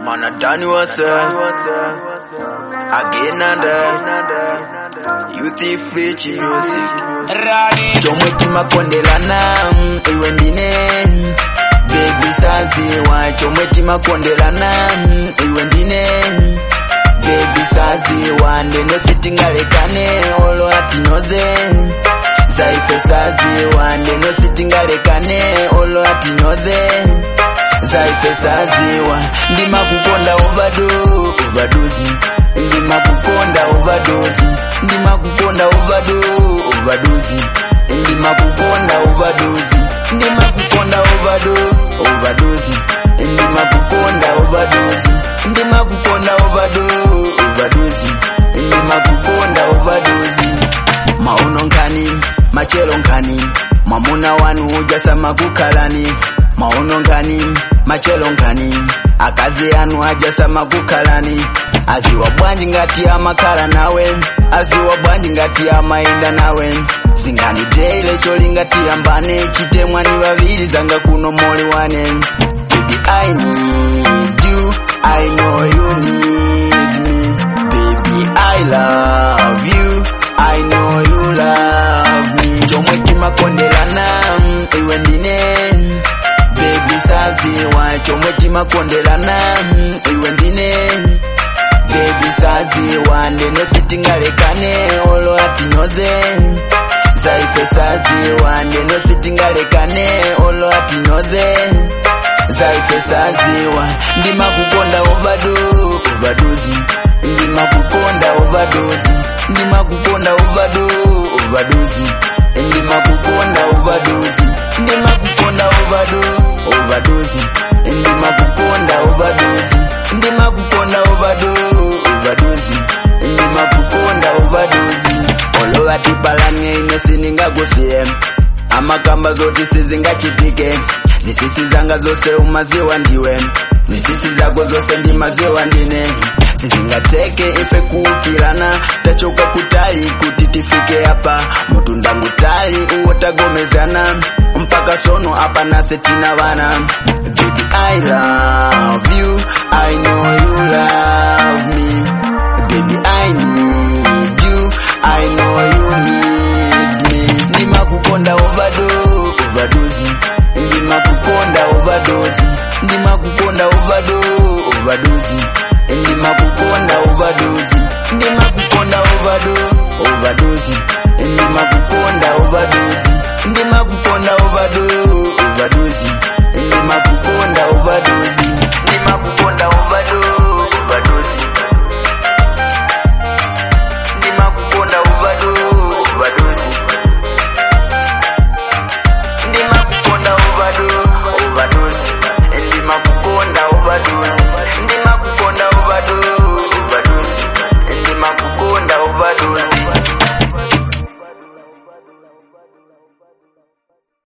Man, I done you again and you thief rich music. Chomwe makondelana iwe ndine baby saziwa. Chomwe makondelana iwe ndine baby saziwa. Ndeno sitingalekane olo atinoze zaife saziwa. Ndeno sitingalekane olo atinoze zaife saziwa. Ndima kukonda overdose. Ndima kukonda overdose. Ndima kukonda overdose. Ndima kukonda overdose. Ndima kukonda overdose. Ndima kukonda overdose. Ndima kukonda overdose. Ndima kukonda overdose. Maono nkani, machelo nkani, mamuna wanu ujasama kukalani. Maono nkani, machelo nkani, akazi yanu ajasama kukalani. Aziwa bwanji ngati amakala nawe, aziwa bwanji ngati amaenda nawe. Singani daily choli ngati ambane, chitemwa ni babiri zanga kuno moli wane. Baby I need you, I know you need me. Baby I love you, I know you love me. Chomwe makondelana iwe ndine baby saziwa. Chomwe makondelana iwe ndine baby saziwa. Ndeno sitingalekane olo atinoze zaife saziwa. Ndeno sitingalekane olo atinoze zaife saziwa. Ndima kukonda overdose. Ndima kukonda overdose. Ndima kukonda overdose. Ndima kukonda overdose. Ndima kukonda overdose. Ndima kukonda overdose. Ndima kukonda overdose. Ndima kukonda overdose. Olo atipalanye ine siningagosiye, amakamba zoti sizingachitike. Zisisi zanga zose umaziwa ndiwe, zisisi zako zose ndimaziwa ndine. Sizingateke ife kuukirana, tachoka kutali kuti tifike hapa. Mutunda ngutali uwotagomezana, mpaka sono hapa nase tina vana. Baby I love you, I know you love me. Baby I need you, I know you need me. Ndima kukonda overdose. Ndima kukonda overdose. Ndima kukonda overdose. Ndima kukonda overdose. Ndima kukonda overdose. Ndima kukonda overdose. Ndima kukonda overdose. Ndima kukonda overdose.